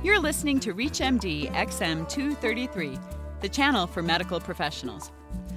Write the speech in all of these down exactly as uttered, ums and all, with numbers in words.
You're listening to ReachMD X M two thirty-three, the channel for medical professionals.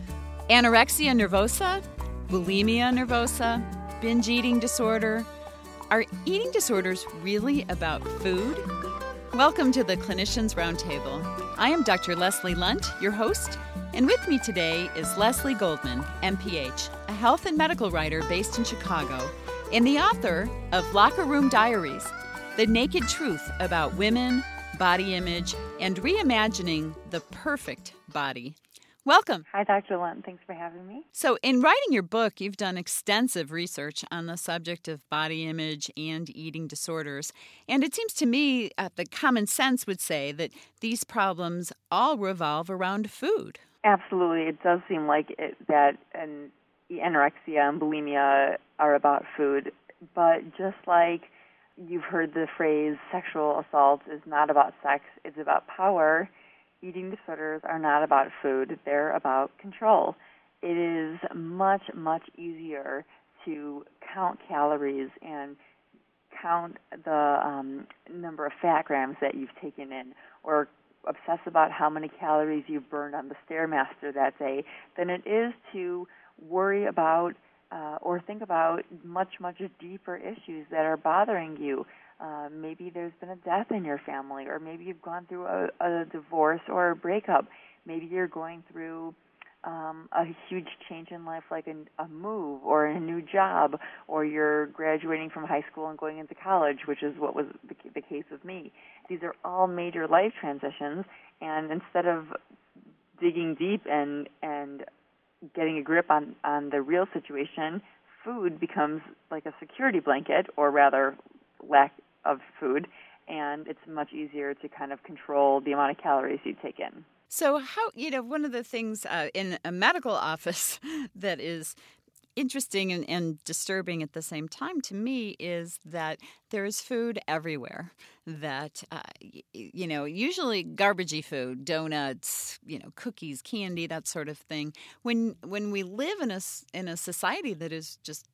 Anorexia nervosa, bulimia nervosa, binge eating disorder. Are eating disorders really about food? Welcome to the Clinicians Roundtable. I am Doctor Leslie Lunt, your host, and with me today is Leslie Goldman, M P H, a health and medical writer based in Chicago, and the author of Locker Room Diaries, The Naked Truth About Women, Body Image, and Reimagining the Perfect Body. Welcome. Hi, Doctor Lunt. Thanks for having me. So in writing your book, you've done extensive research on the subject of body image and eating disorders. And it seems to me uh, the common sense would say that these problems all revolve around food. Absolutely. It does seem like it, that an, anorexia and bulimia are about food. But just like you've heard the phrase sexual assault is not about sex, it's about power, eating disorders are not about food, they're about control. It is much, much easier to count calories and count the um, number of fat grams that you've taken in, or obsess about how many calories you've burned on the Stairmaster that day, than it is to worry about Uh, or think about much, much deeper issues that are bothering you. Uh, maybe there's been a death in your family, or maybe you've gone through a, a divorce or a breakup. Maybe you're going through um, a huge change in life, like a, a move or a new job, or you're graduating from high school and going into college, which is what was the, the case with me. These are all major life transitions, and instead of digging deep and and getting a grip on, on the real situation, food becomes like a security blanket, or rather lack of food, and it's much easier to kind of control the amount of calories you take in. So how, you know, one of the things uh, in a medical office that is interesting and, and disturbing at the same time to me is that there is food everywhere that, uh, y- you know, usually garbagey food, donuts, you know, cookies, candy, that sort of thing. When when we live in a, in a society that is just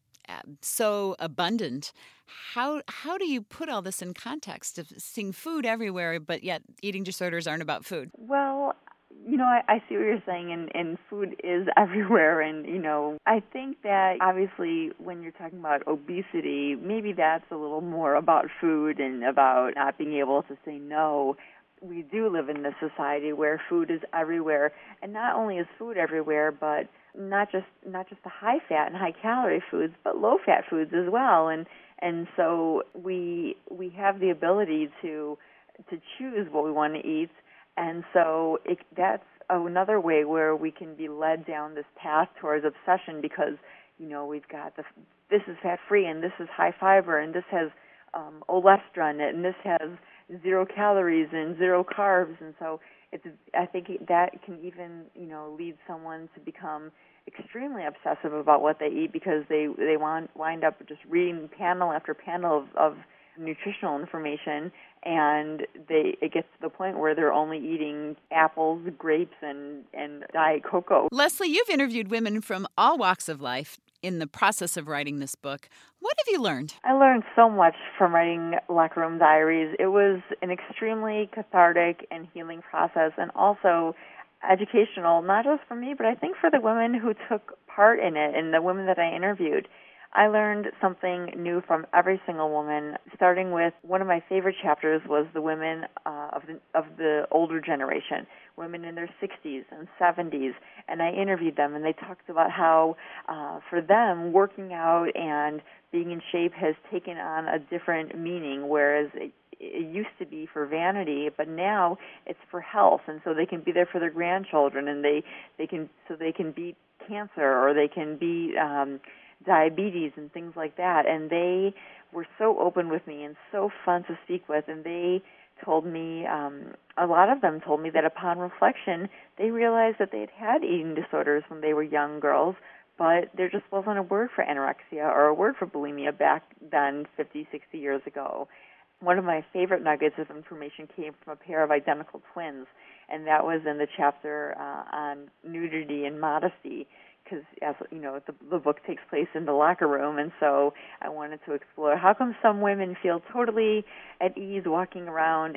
so abundant, how how do you put all this in context of seeing food everywhere, but yet eating disorders aren't about food? Well, you know, I, I see what you're saying, and, and food is everywhere, and, you know, I think that obviously when you're talking about obesity, maybe that's a little more about food and about not being able to say no. We do live in this society where food is everywhere, and not only is food everywhere, but not just not just the high-fat and high-calorie foods, but low-fat foods as well, and and so we we have the ability to to choose what we want to eat. And so it, that's another way where we can be led down this path towards obsession, because, you know, we've got the, this is fat-free, and this is high fiber, and this has um, olestra in it, and this has zero calories and zero carbs. And so it's, I think that can even, you know, lead someone to become extremely obsessive about what they eat, because they, they want, wind up just reading panel after panel of, of nutritional information, and they it gets to the point where they're only eating apples, grapes, and, and Diet Cocoa. Leslie, you've interviewed women from all walks of life in the process of writing this book. What have you learned? I learned so much from writing Locker Room Diaries. It was an extremely cathartic and healing process, and also educational, not just for me, but I think for the women who took part in it and the women that I interviewed. I learned something new from every single woman, starting with one of my favorite chapters was the women uh, of the of the older generation, women in their sixties and seventies, and I interviewed them, and they talked about how uh, for them working out and being in shape has taken on a different meaning, whereas it, it used to be for vanity, but now it's for health, and so they can be there for their grandchildren, and they, they can so they can beat cancer, or they can beat um, diabetes and things like that. And they were so open with me and so fun to speak with, and they told me, um, a lot of them told me that upon reflection, they realized that they had had eating disorders when they were young girls, but there just wasn't a word for anorexia or a word for bulimia back then, fifty, sixty years ago. One of my favorite nuggets of information came from a pair of identical twins, and that was in the chapter uh, on nudity and modesty, because, as you know, the, the book takes place in the locker room, and so I wanted to explore how come some women feel totally at ease walking around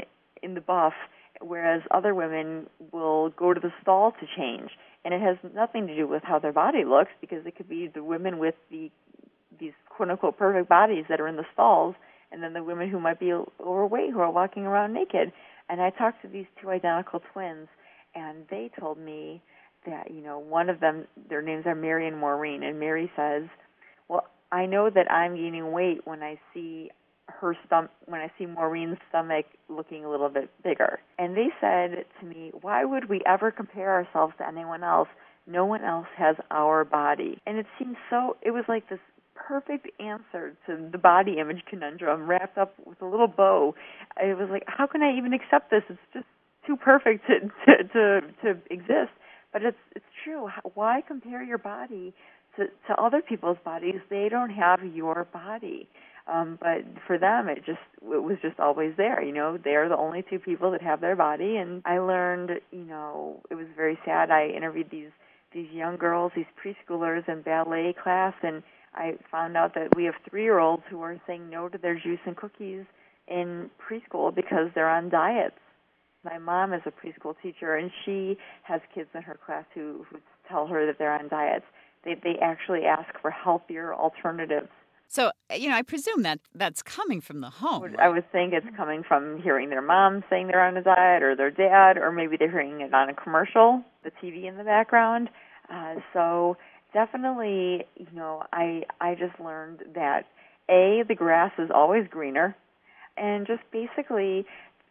in the buff, whereas other women will go to the stall to change. And it has nothing to do with how their body looks, because it could be the women with the these quote-unquote perfect bodies that are in the stalls, and then the women who might be overweight who are walking around naked. And I talked to these two identical twins, and they told me that, you know, one of them, their names are Mary and Maureen, and Mary says, well, I know that I'm gaining weight when I see her stom- when I see Maureen's stomach looking a little bit bigger. And they said to me, why would we ever compare ourselves to anyone else? No one else has our body. And it seemed so, it was like this perfect answer to the body image conundrum wrapped up with a little bow. It was like, how can I even accept this? It's just too perfect to to to, to exist. But it's it's true. Why compare your body to, to other people's bodies? They don't have your body. Um, but for them, it just it was just always there. You know, they're the only two people that have their body. And I learned, you know, it was very sad. I interviewed these these young girls, these preschoolers in ballet class, and I found out that we have three-year-olds who are saying no to their juice and cookies in preschool because they're on diets. My mom is a preschool teacher, and she has kids in her class who, who tell her that they're on diets. They they actually ask for healthier alternatives. So, you know, I presume that that's coming from the home. Right? I would think it's coming from hearing their mom saying they're on a diet, or their dad, or maybe they're hearing it on a commercial, the T V in the background. Uh, so definitely, you know, I I just learned that, A, the grass is always greener, and just basically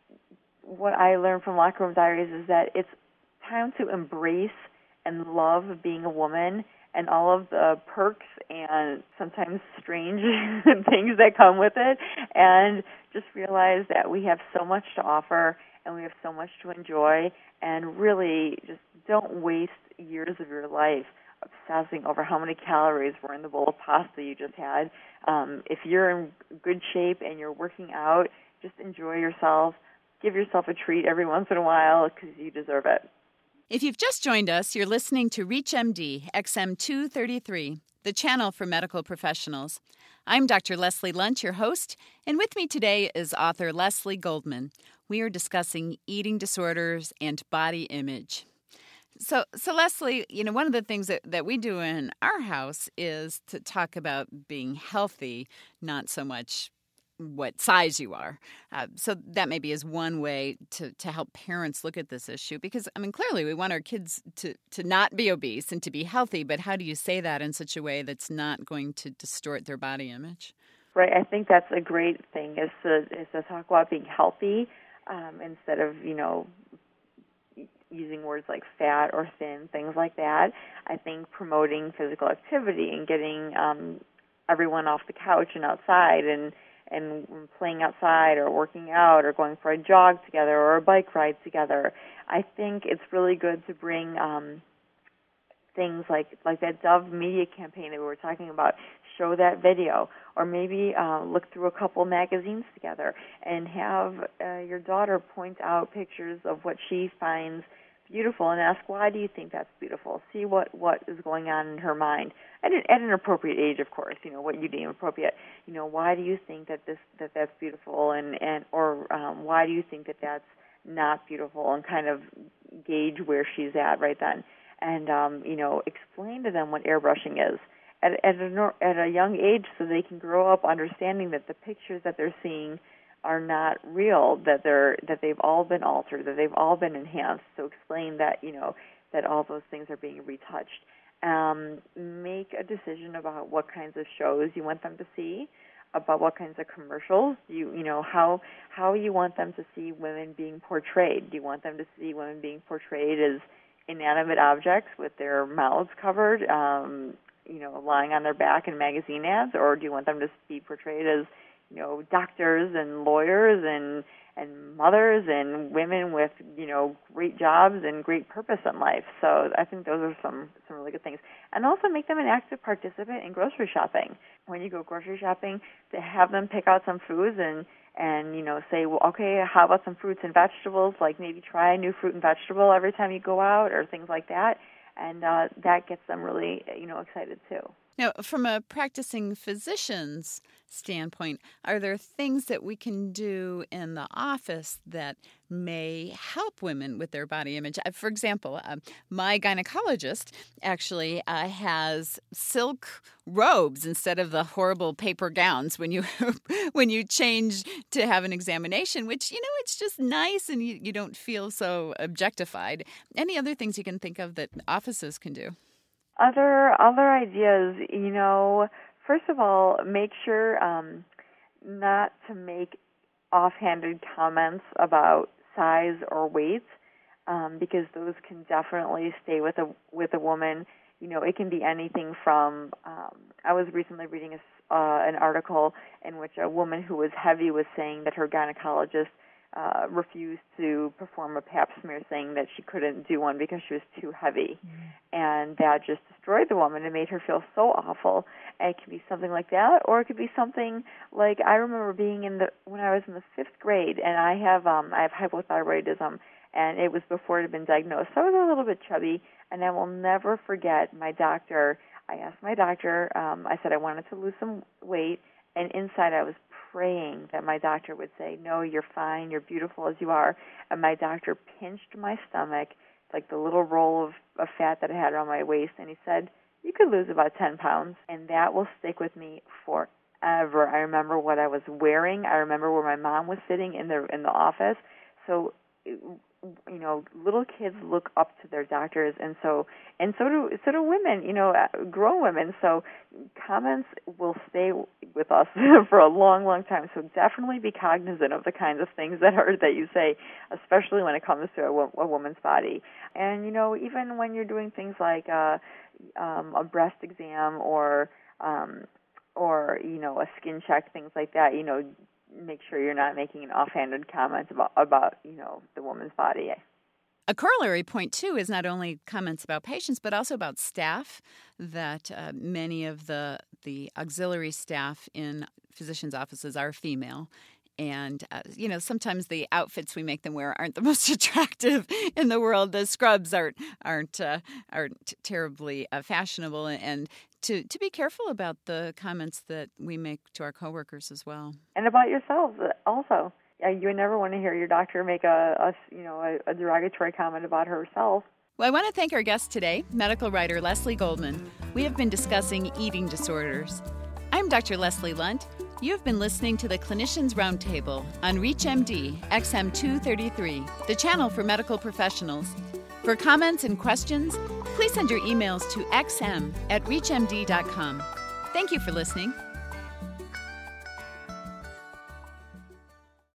what I learned from Locker Room Diaries is that it's time to embrace and love being a woman and all of the perks and sometimes strange things that come with it, and just realize that we have so much to offer and we have so much to enjoy, and really just don't waste years of your life obsessing over how many calories were in the bowl of pasta you just had. Um, if you're in good shape and you're working out, just enjoy yourself. Give yourself a treat every once in a while because you deserve it. If you've just joined us, you're listening to ReachMD X M two thirty-three, the channel for medical professionals. I'm Doctor Leslie Lunt, your host, and with me today is author Leslie Goldman. We are discussing eating disorders and body image. So, so Leslie, you know, one of the things that, that we do in our house is to talk about being healthy, not so much what size you are. Uh, so that maybe is one way to, to help parents look at this issue, because, I mean, clearly we want our kids to, to not be obese and to be healthy, but how do you say that in such a way that's not going to distort their body image? Right. I think that's a great thing, is to, is to talk about being healthy um, instead of, you know, using words like fat or thin, things like that. I think promoting physical activity and getting um, everyone off the couch and outside and and playing outside or working out or going for a jog together or a bike ride together. I think it's really good to bring um, things like, like that Dove media campaign that we were talking about. Show that video, or maybe uh, look through a couple magazines together and have uh, your daughter point out pictures of what she finds beautiful and ask, why do you think that's beautiful? See what, what is going on in her mind at an, at an appropriate age, of course. You know, what you deem appropriate. You know, why do you think that this that that's beautiful, and and or um, why do you think that that's not beautiful? And kind of gauge where she's at right then, and um, you know, explain to them what airbrushing is at at a at a young age, so they can grow up understanding that the pictures that they're seeing are not real, that they're that they've all been altered, that they've all been enhanced. So explain that, you know, that all those things are being retouched. Um, make a decision about what kinds of shows you want them to see, about what kinds of commercials you you know how how you want them to see women being portrayed. Do you want them to see women being portrayed as inanimate objects with their mouths covered, um, you know, lying on their back in magazine ads, or do you want them to be portrayed as, you know, doctors and lawyers and and mothers and women with, you know, great jobs and great purpose in life? So I think those are some, some really good things. And also make them an active participant in grocery shopping. When you go grocery shopping, to have them pick out some foods and, and, you know, say, well, okay, how about some fruits and vegetables? Like maybe try a new fruit and vegetable every time you go out or things like that. And uh, that gets them really, you know, excited too. Now, from a practicing physician's standpoint, are there things that we can do in the office that may help women with their body image? For example, uh, my gynecologist actually uh, has silk robes instead of the horrible paper gowns when you when you change to have an examination, which, you know, it's just nice and you, you don't feel so objectified. Any other things you can think of that offices can do? Other other ideas, you know, first of all, make sure um, not to make offhanded comments about size or weight, um, because those can definitely stay with a with a woman. You know, it can be anything from. Um, I was recently reading a, uh, an article in which a woman who was heavy was saying that her gynecologist uh, refused to perform a pap smear, saying that she couldn't do one because she was too heavy, mm-hmm. and that just destroyed the woman and made her feel so awful. And it could be something like that, or it could be something like, I remember being in the when I was in the fifth grade, and I have um, I have hypothyroidism, and it was before it had been diagnosed. So I was a little bit chubby, and I will never forget my doctor. I asked my doctor. Um, I said I wanted to lose some weight, and inside I was praying that my doctor would say, "No, you're fine. You're beautiful as you are." And my doctor pinched my stomach, like the little roll of, of fat that I had around my waist, and he said, "You could lose about ten pounds." And that will stick with me forever. I remember what I was wearing. I remember where my mom was sitting in the in the office. So, you know, little kids look up to their doctors, and so and so do so do women. You know, grown women. So comments will stay with us for a long, long time. So definitely be cognizant of the kinds of things that are that you say, especially when it comes to a, a woman's body. And you know, even when you're doing things like uh, um, a breast exam or um, or you know a skin check, things like that. You know. Make sure you're not making an offhanded comment about, about, you know, the woman's body. A corollary point, too, is not only comments about patients, but also about staff, that uh, many of the, the auxiliary staff in physicians' offices are female. And, uh, you know, sometimes the outfits we make them wear aren't the most attractive in the world. The scrubs aren't aren't uh, aren't terribly uh, fashionable. And to, to be careful about the comments that we make to our coworkers as well. And about yourselves also. You would never want to hear your doctor make a, a you know a, a derogatory comment about herself. Well, I want to thank our guest today, medical writer Leslie Goldman. We have been discussing eating disorders. I'm Doctor Leslie Lunt. You have been listening to the Clinicians Roundtable on ReachMD X M two thirty-three, the channel for medical professionals. For comments and questions, please send your emails to x m at reach m d dot com. Thank you for listening.